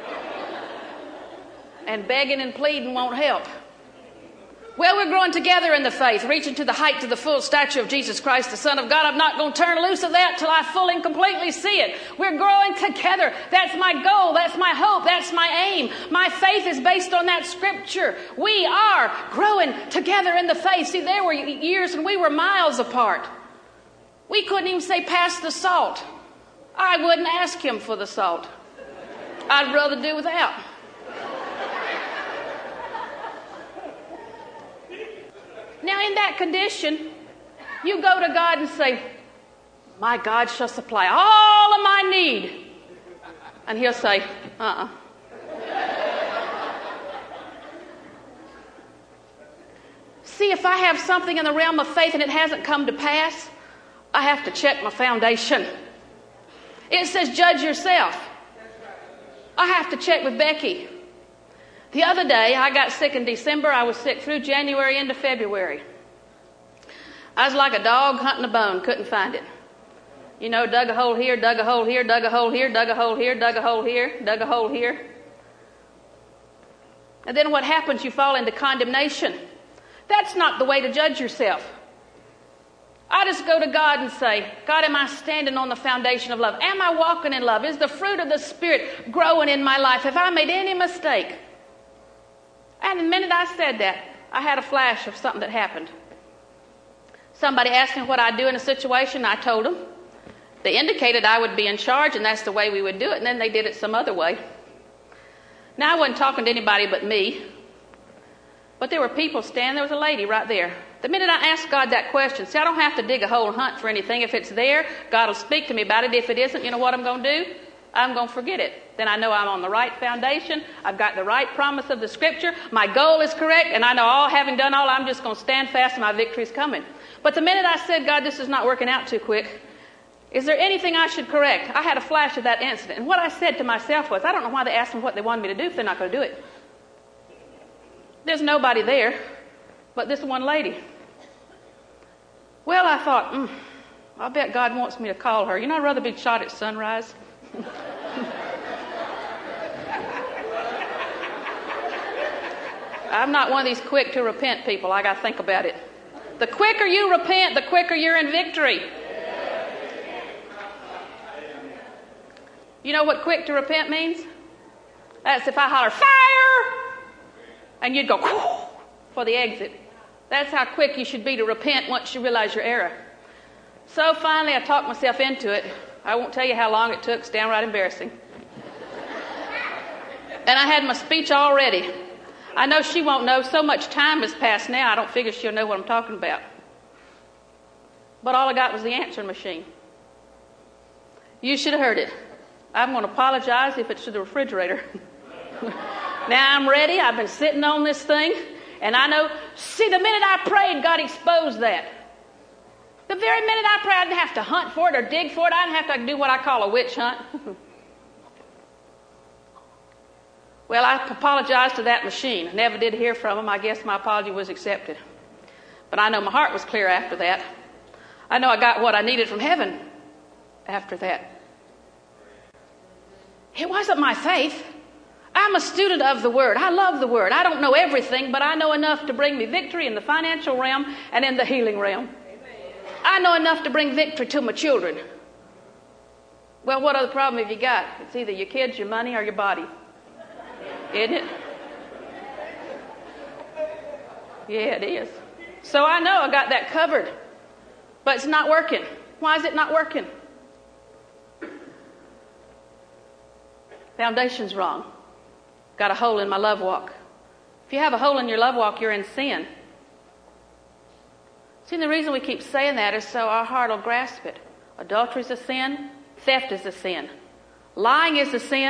And begging and pleading won't help. Well, we're growing together in the faith, reaching to the height to the full stature of Jesus Christ, the Son of God. I'm not going to turn loose of that till I fully and completely see it. We're growing together. That's my goal. That's my hope. That's my aim. My faith is based on that scripture. We are growing together in the faith. See, there were years when we were miles apart. We couldn't even say pass the salt. I wouldn't ask him for the salt. I'd rather do without. Now, in that condition, you go to God and say, my God shall supply all of my need. And he'll say, uh-uh. See, if I have something in the realm of faith and it hasn't come to pass, I have to check my foundation. It says, judge yourself. I have to check with Becky. The other day, I got sick in December. I was sick through January into February. I was like a dog hunting a bone, couldn't find it. You know, dug a hole here, dug a hole here, dug a hole here, dug a hole here, dug a hole here, dug a hole here. And then what happens? You fall into condemnation. That's not the way to judge yourself. I just go to God and say, God, am I standing on the foundation of love? Am I walking in love? Is the fruit of the Spirit growing in my life? Have I made any mistake? And the minute I said that, I had a flash of something that happened. Somebody asked me what I'd do in a situation. I told them. They indicated I would be in charge, and that's the way we would do it. And then they did it some other way. Now, I wasn't talking to anybody but me. But there were people standing. There was a lady right there. The minute I asked God that question, see, I don't have to dig a hole and hunt for anything. If it's there, God will speak to me about it. If it isn't, you know what I'm going to do? I'm going to forget it. Then I know I'm on the right foundation. I've got the right promise of the scripture. My goal is correct. And I know all having done all, I'm just going to stand fast and my victory's coming. But the minute I said, God, this is not working out too quick. Is there anything I should correct? I had a flash of that incident. And what I said to myself was, I don't know why they asked me what they wanted me to do if they're not going to do it. There's nobody there but this one lady. Well, I thought, mm, I bet God wants me to call her. You know, I'd rather be shot at sunrise. I'm not one of these quick to repent people. I got to think about it. The quicker you repent, the quicker you're in victory. You know what quick to repent means? That's if I holler, fire! And you'd go, whoo, for the exit. That's how quick you should be to repent once you realize your error. So finally, I talked myself into it. I won't tell you how long it took. It's downright embarrassing. And I had my speech all ready. I know she won't know. So much time has passed now, I don't figure she'll know what I'm talking about. But all I got was the answering machine. You should have heard it. I'm going to apologize if it's to the refrigerator. Now I'm ready. I've been sitting on this thing. And I know, see, the minute I prayed, God exposed that. The very minute I prayed, I didn't have to hunt for it or dig for it. I didn't have to do what I call a witch hunt. Well, I apologized to that machine. I never did hear from him. I guess my apology was accepted. But I know my heart was clear after that. I know I got what I needed from heaven after that. It wasn't my faith. I'm a student of the Word. I love the Word. I don't know everything, but I know enough to bring me victory in the financial realm and in the healing realm. I know enough to bring victory to my children. Well, what other problem have you got? It's either your kids, your money, or your body. Isn't it? Yeah, it is. So I know I got that covered. But it's not working. Why is it not working? Foundation's wrong. Got a hole in my love walk. If you have a hole in your love walk, you're in sin. See, the reason we keep saying that is so our heart will grasp it. Adultery is a sin. Theft is a sin. Lying is a sin.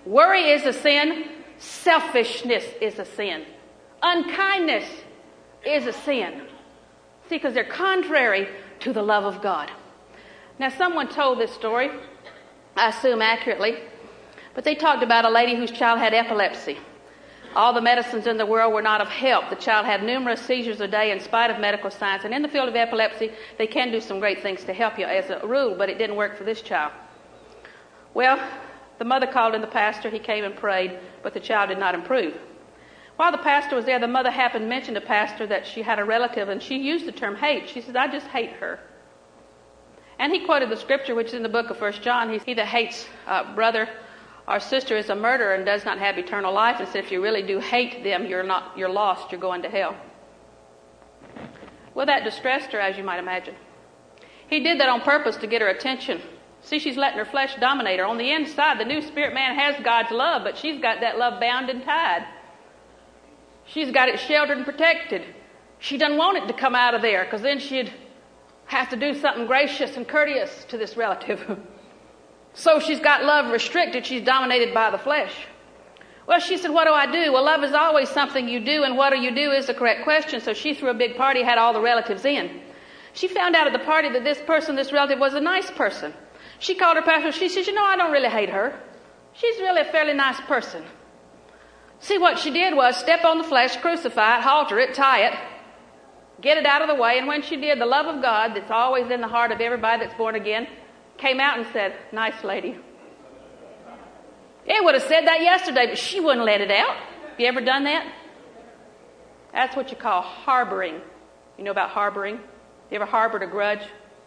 Worry is a sin. Selfishness is a sin. Unkindness is a sin. See, because they're contrary to the love of God. Now, someone told this story, I assume accurately, but they talked about a lady whose child had epilepsy. All the medicines in the world were not of help. The child had numerous seizures a day in spite of medical science. And in the field of epilepsy, they can do some great things to help you as a rule, but it didn't work for this child. Well, the mother called in the pastor. He came and prayed, but the child did not improve. While the pastor was there, the mother happened to mention to the pastor that she had a relative, and she used the term hate. She said, I just hate her. And he quoted the scripture, which is in the book of First John. He, he that hates uh, brother or sister is a murderer and does not have eternal life. And said, if you really do hate them, you're not, you're lost, you're going to hell. Well, that distressed her, as you might imagine. He did that on purpose to get her attention. See, she's letting her flesh dominate her. On the inside, the new spirit man has God's love, but she's got that love bound and tied. She's got it sheltered and protected. She doesn't want it to come out of there, because then she'd have to do something gracious and courteous to this relative. So she's got love restricted. She's dominated by the flesh. Well, she said, what do I do? Well, love is always something you do, and what do you do is the correct question. So she threw a big party, had all the relatives in. She found out at the party that this person, this relative, was a nice person. She called her pastor. She said, you know, I don't really hate her. She's really a fairly nice person. See, what she did was step on the flesh, crucify it, halter it, tie it, get it out of the way. And when she did, the love of God that's always in the heart of everybody that's born again came out and said, nice lady. It would have said that yesterday, but she wouldn't let it out. Have you ever done that? That's what you call harboring. You know about harboring? You ever harbored a grudge?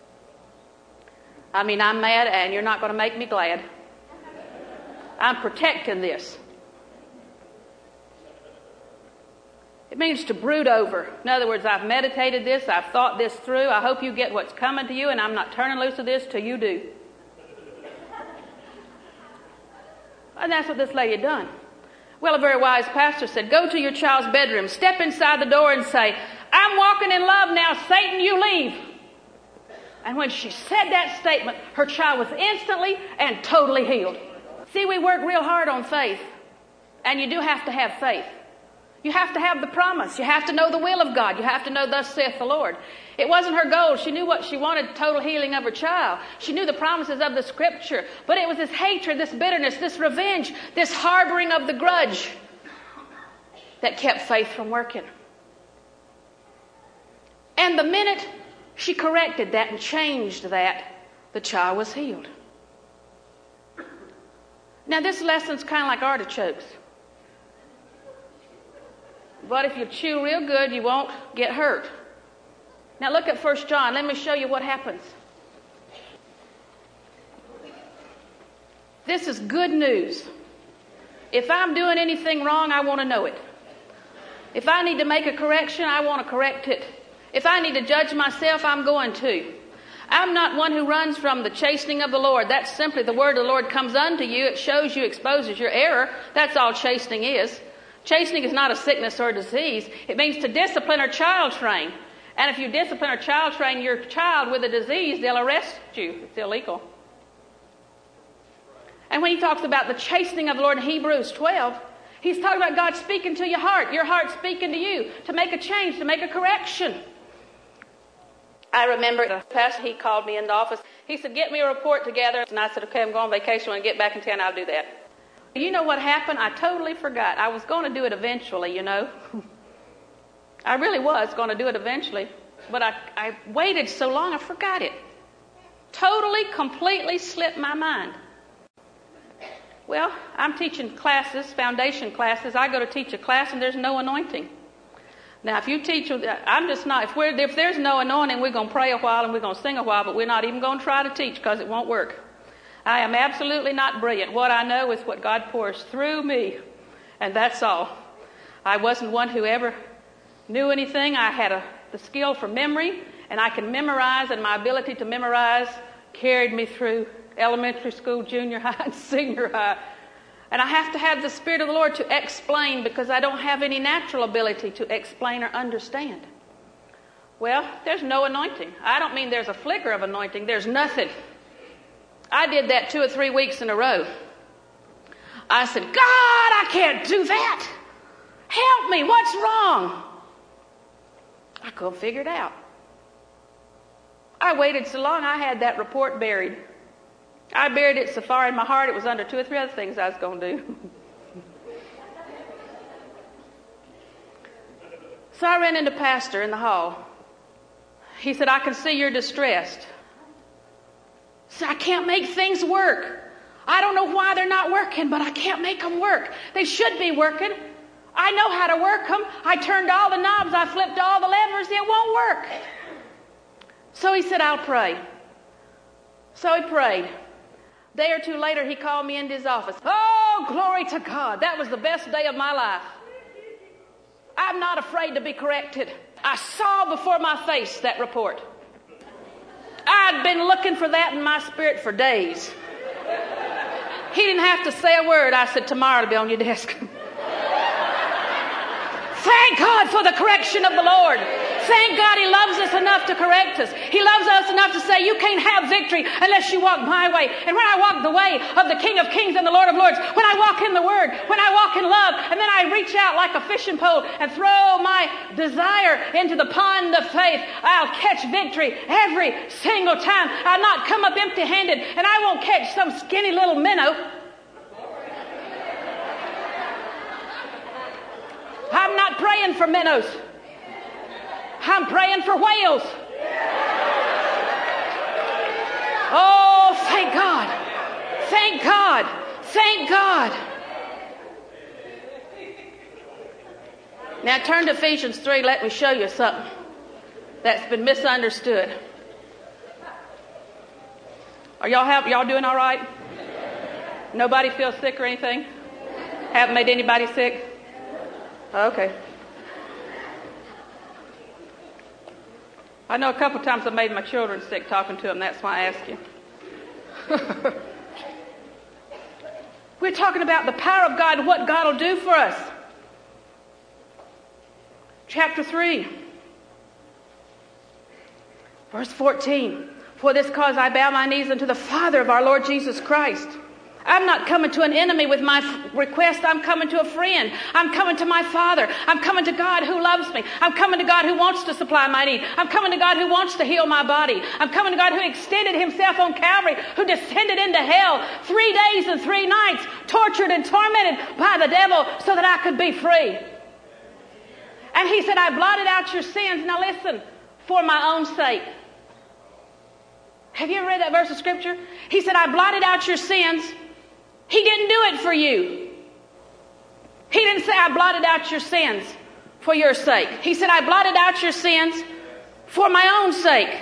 I mean, I'm mad and you're not going to make me glad. I'm protecting this. It means to brood over. In other words, I've meditated this, I've thought this through, I hope you get what's coming to you, and I'm not turning loose of this till you do. And that's what this lady had done. Well, a very wise pastor said, go to your child's bedroom, step inside the door and say, I'm walking in love now, Satan, you leave. And when she said that statement, her child was instantly and totally healed. See, we work real hard on faith, and you do have to have faith. You have to have the promise. You have to know the will of God. You have to know, thus saith the Lord. It wasn't her goal. She knew what she wanted, total healing of her child. She knew the promises of the scripture. But it was this hatred, this bitterness, this revenge, this harboring of the grudge that kept faith from working. And the minute she corrected that and changed that, the child was healed. Now, this lesson's kind of like artichokes. But if you chew real good, you won't get hurt. Now look at First John. Let me show you what happens. This is good news. If I'm doing anything wrong, I want to know it. If I need to make a correction, I want to correct it. If I need to judge myself, I'm going to. I'm not one who runs from the chastening of the Lord. That's simply the word of the Lord comes unto you. It shows you, exposes your error. That's all chastening is. Chastening is not a sickness or a disease. It means to discipline or child train. And if you discipline or child train your child with a disease, they'll arrest you. It's illegal. And when he talks about the chastening of the Lord in Hebrews twelve, he's talking about God speaking to your heart, your heart speaking to you, to make a change, to make a correction. I remember the pastor, he called me in the office. He said, get me a report together. And I said, okay, I'm going on vacation. When I get back in town, I'll do that. You know what happened? I totally forgot. I was going to do it eventually, you know. I really was going to do it eventually. But I, I waited so long, I forgot it. Totally, completely slipped my mind. Well, I'm teaching classes, foundation classes. I go to teach a class and there's no anointing. Now, if you teach, I'm just not, if, we're, if there's no anointing, we're going to pray a while and we're going to sing a while, but we're not even going to try to teach because it won't work. I am absolutely not brilliant. What I know is what God pours through me, and that's all. I wasn't one who ever knew anything. I had a, the skill for memory, and I can memorize, and my ability to memorize carried me through elementary school, junior high, and senior high. And I have to have the Spirit of the Lord to explain because I don't have any natural ability to explain or understand. Well, there's no anointing. I don't mean there's a flicker of anointing. There's nothing. I did that two or three weeks in a row. I said, God, I can't do that. Help me. What's wrong? I couldn't figure it out. I waited so long, I had that report buried. I buried it so far in my heart, it was under two or three other things I was going to do. So I ran into Pastor in the hall. He said, I can see you're distressed. So I can't make things work. I don't know why they're not working, but I can't make them work. They should be working. I know how to work them. I turned all the knobs. I flipped all the levers. It won't work. So he said, I'll pray. So he prayed. A day or two later, he called me into his office. Oh, glory to God. That was the best day of my life. I'm not afraid to be corrected. I saw before my face that report. I'd been looking for that in my spirit for days. He didn't have to say a word. I said, tomorrow it'll be on your desk. Thank God for the correction of the Lord. Thank God He loves us enough to correct us. He loves us enough to say, you can't have victory unless you walk my way. And when I walk the way of the King of Kings and the Lord of Lords, when I walk in the Word, when I walk in love, and then I reach out like a fishing pole and throw my desire into the pond of faith, I'll catch victory every single time. I'll not come up empty-handed, and I won't catch some skinny little minnow. I'm not praying for minnows. I'm praying for whales. Oh, thank God. Thank God. Thank God. Now turn to Ephesians three. Let me show you something that's been misunderstood. Are y'all have, y'all doing all right? Nobody feels sick or anything? Haven't made anybody sick? Okay. I know a couple times I made my children sick talking to them. That's why I ask you. We're talking about the power of God and what God will do for us. Chapter three. Verse fourteen. For this cause I bow my knees unto the Father of our Lord Jesus Christ. I'm not coming to an enemy with my request. I'm coming to a friend. I'm coming to my Father. I'm coming to God who loves me. I'm coming to God who wants to supply my need. I'm coming to God who wants to heal my body. I'm coming to God who extended Himself on Calvary, who descended into hell three days and three nights, tortured and tormented by the devil so that I could be free. And He said, I blotted out your sins. Now listen, for my own sake. Have you ever read that verse of Scripture? He said, I blotted out your sins. He didn't do it for you. He didn't say, I blotted out your sins for your sake. He said, I blotted out your sins for my own sake.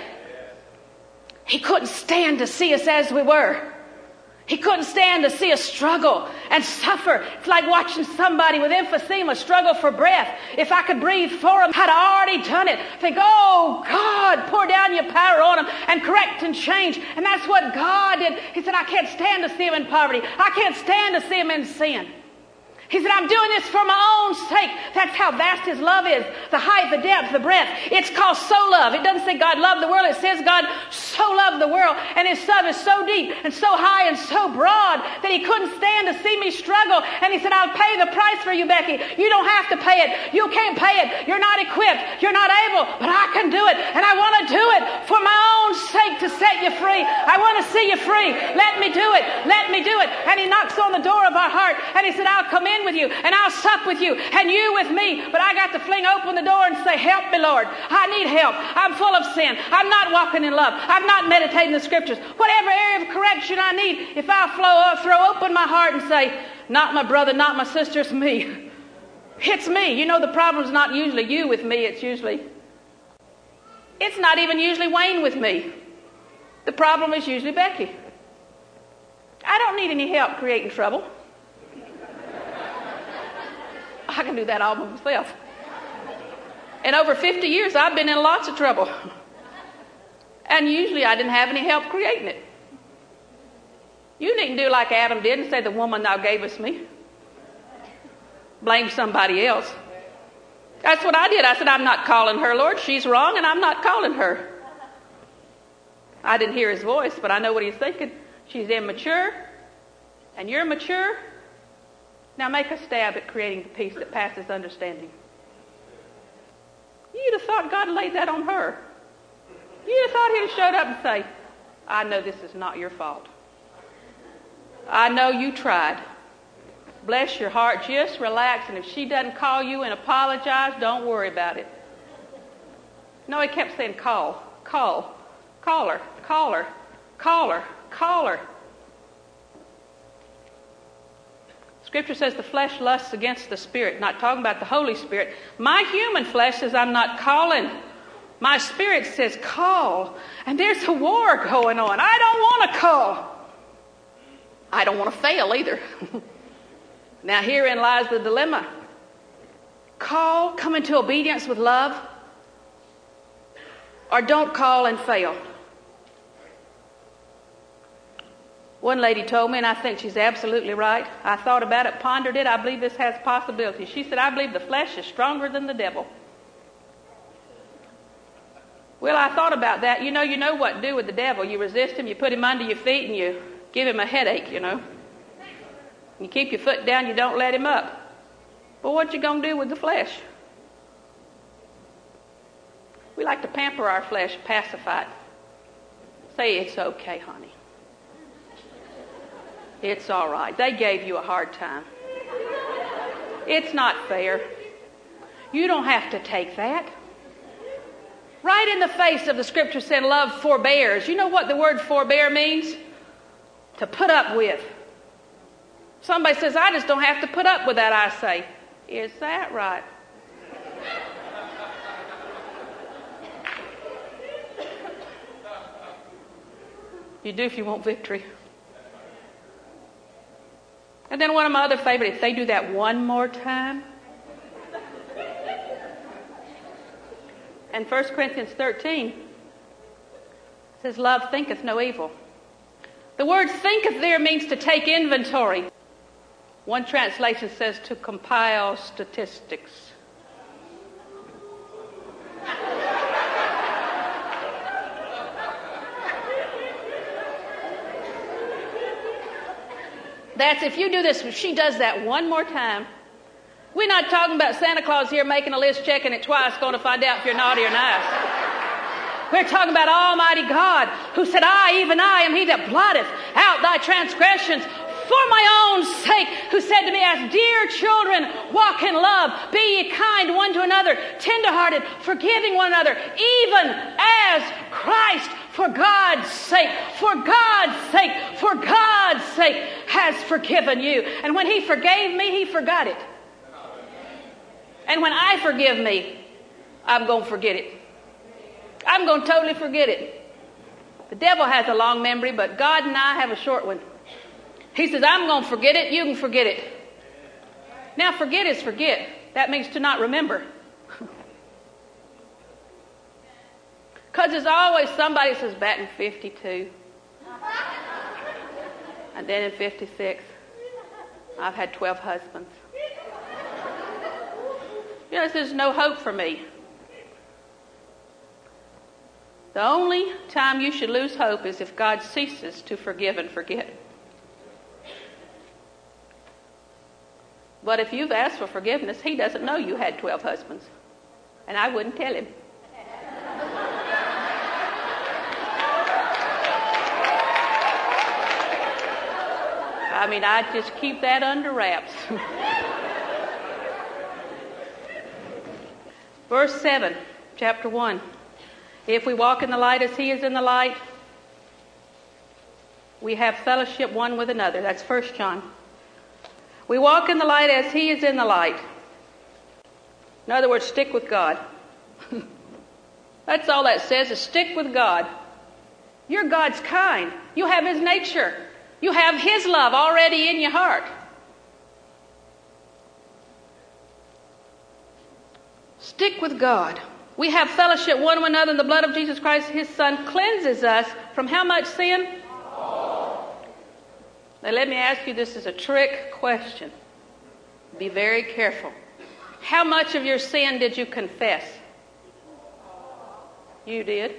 He couldn't stand to see us as we were. He couldn't stand to see us struggle and suffer. It's like watching somebody with emphysema struggle for breath. If I could breathe for them, I'd already done it. Think, oh, God, pour down your power on them and correct and change. And that's what God did. He said, I can't stand to see them in poverty. I can't stand to see them in sin. He said, I'm doing this for my own sake. That's how vast His love is. The height, the depth, the breadth. It's called so love. It doesn't say God loved the world. It says God so loved the world. And His love is so deep and so high and so broad that He couldn't stand to see me struggle. And He said, I'll pay the price for you, Becky. You don't have to pay it. You can't pay it. You're not equipped. You're not able. But I can do it. And I want to do it for my own sake to set you free. I want to see you free. Let me do it. Let me do it. And He knocks on the door of our heart. And He said, I'll come in with you and I'll sup with you and you with me. But I got to fling open the door and say, help me, Lord. I need help. I'm full of sin. I'm not walking in love. I'm not meditating the Scriptures. Whatever area of correction I need, if I flow up, throw open my heart and say, not my brother, not my sister, it's me. It's me. You know, the problem's not usually you with me. It's usually, it's not even usually Wayne with me. The problem is usually Becky. I don't need any help creating trouble. I can do that all by myself. In over fifty years, I've been in lots of trouble. And usually I didn't have any help creating it. You needn't do like Adam did and say, the woman thou gavest me. Blame somebody else. That's what I did. I said, I'm not calling her, Lord. She's wrong, and I'm not calling her. I didn't hear His voice, but I know what He's thinking. She's immature, and you're mature. Now make a stab at creating the peace that passes understanding. You'd have thought God laid that on her. You'd have thought he'd have showed up and say, I know this is not your fault. I know you tried. Bless your heart, just relax, and if she doesn't call you and apologize, don't worry about it. No, he kept saying call, call, call her, call her, call her, call her. Scripture says the flesh lusts against the Spirit, not talking about the Holy Spirit. My human flesh says I'm not calling. My spirit says call, and there's a war going on. I don't want to call. I don't want to fail either. Now herein lies the dilemma. Call, come into obedience with love, or don't call and fail. One lady told me, and I think she's absolutely right. I thought about it, pondered it. I believe this has possibilities. She said, I believe the flesh is stronger than the devil. Well, I thought about that. You know, you know what to do with the devil. You resist him, you put him under your feet, and you give him a headache, you know. You keep your foot down, you don't let him up. But what you going to do with the flesh? We like to pamper our flesh, pacify it. Say, it's okay, honey. It's all right. They gave you a hard time. It's not fair. You don't have to take that. Right in the face of the Scripture said love forbears. You know what the word forbear means? To put up with. Somebody says, I just don't have to put up with that, I say. Is that right? You do if you want victory. And then one of my other favorites, if they do that one more time. And First Corinthians thirteen says, love thinketh no evil. The word thinketh there means to take inventory. One translation says to compile statistics. That's if you do this, if she does that one more time. We're not talking about Santa Claus here making a list, checking it twice, going to find out if you're naughty or nice. We're talking about Almighty God, who said, I, even I, am he that blotteth out thy transgressions for my own sake, who said to me, as dear children, walk in love, be ye kind one to another, tenderhearted, forgiving one another, even as Christ, for God's sake, for God's sake, for God's sake, has forgiven you. And when he forgave me, he forgot it. And when I forgive me, I'm going to forget it. I'm going to totally forget it. The devil has a long memory, but God and I have a short one. He says, I'm going to forget it, you can forget it. Now, forget is forget. That means to not remember. Because there's always somebody who says, back in fifty-two. And then in fifty-six, I've had twelve husbands. You know, there's no hope for me. The only time you should lose hope is if God ceases to forgive and forget. But if you've asked for forgiveness, he doesn't know you had twelve husbands. And I wouldn't tell him. I mean, I'd just keep that under wraps. Verse seven, chapter one. If we walk in the light as he is in the light, we have fellowship one with another. That's First John. We walk in the light as he is in the light. In other words, stick with God. That's all that says, is stick with God. You're God's kind. You have his nature. You have his love already in your heart. Stick with God. We have fellowship one with another in the blood of Jesus Christ. His Son cleanses us from how much sin? All. Now let me ask you, this is a trick question. Be very careful. How much of your sin did you confess? You did.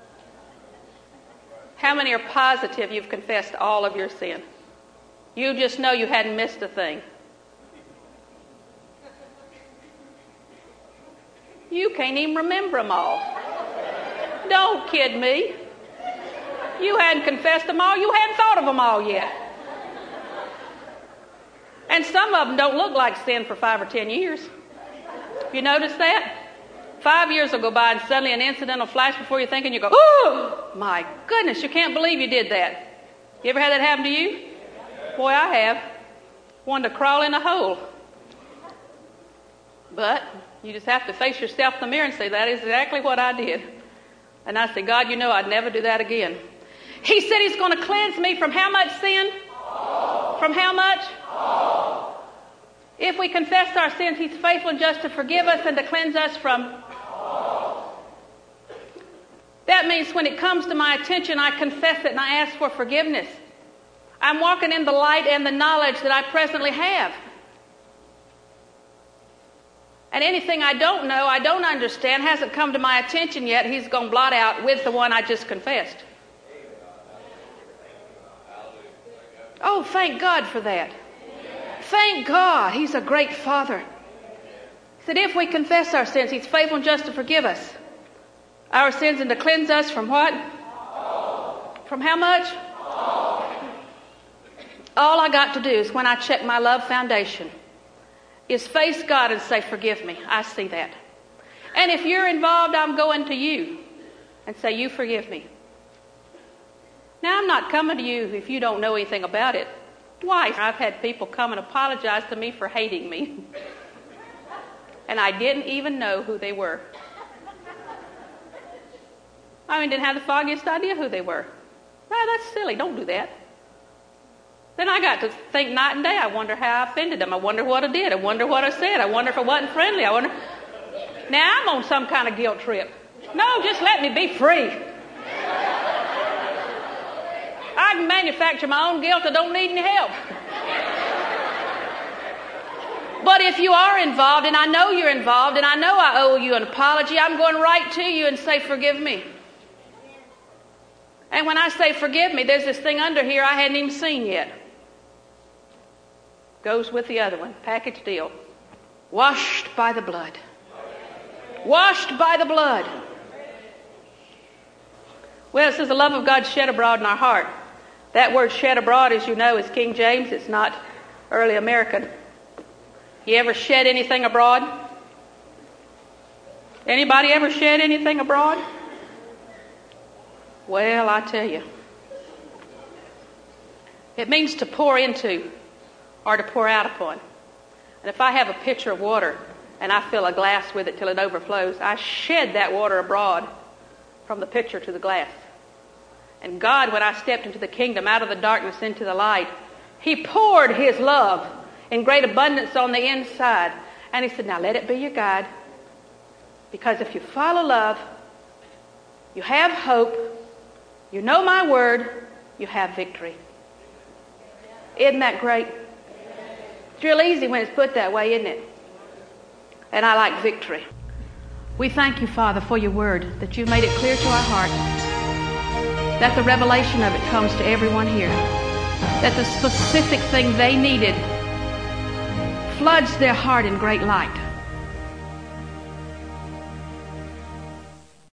How many are positive you've confessed all of your sin? You just know you hadn't missed a thing. You can't even remember them all. Don't kid me. You hadn't confessed them all. You hadn't thought of them all yet. And some of them don't look like sin for five or ten years. You notice that? Five years will go by and suddenly an incident will flash before you think and you go, oh, my goodness, you can't believe you did that. You ever had that happen to you? Boy, I have. Wanted to crawl in a hole. But you just have to face yourself in the mirror and say, that is exactly what I did. And I say, God, you know I'd never do that again. He said he's going to cleanse me from how much sin? All. From how much? All. If we confess our sins, he's faithful and just to forgive us and to cleanse us from all. That means when it comes to my attention, I confess it and I ask for forgiveness. I'm walking in the light and the knowledge that I presently have. And anything I don't know, I don't understand, hasn't come to my attention yet, he's going to blot out with the one I just confessed. Oh, thank God for that. Thank God. He's a great Father. He said if we confess our sins, he's faithful and just to forgive us our sins and to cleanse us from what? All. From how much? All. All I got to do is when I check my love foundation is face God and say, forgive me. I see that. And if you're involved, I'm going to you and say, you forgive me. Now, I'm not coming to you if you don't know anything about it. Twice I've had people come and apologize to me for hating me. And I didn't even know who they were. I mean, didn't have the foggiest idea who they were. No, that's silly. Don't do that. Then I got to think night and day. I wonder how I offended them. I wonder what I did. I wonder what I said. I wonder if I wasn't friendly. I wonder. Now I'm on some kind of guilt trip. No, just let me be free. I can manufacture my own guilt. I don't need any help. But if you are involved, and I know you're involved, and I know I owe you an apology, I'm going right to you and say, forgive me. And when I say forgive me, there's this thing under here I hadn't even seen yet. Goes with the other one. Package deal. Washed by the blood. Washed by the blood. Well, it says the love of God shed abroad in our heart. That word shed abroad, as you know, is King James. It's not early American. You ever shed anything abroad? Anybody ever shed anything abroad? Well, I tell you. It means to pour into or to pour out upon. And if I have a pitcher of water and I fill a glass with it till it overflows, I shed that water abroad from the pitcher to the glass. And God, when I stepped into the kingdom, out of the darkness into the light, he poured his love in great abundance on the inside. And he said, now let it be your guide. Because if you follow love, you have hope, you know my word, you have victory. Isn't that great? It's real easy when it's put that way, isn't it? And I like victory. We thank you, Father, for your word, that you've made it clear to our heart, that the revelation of it comes to everyone here, that the specific thing they needed floods their heart in great light.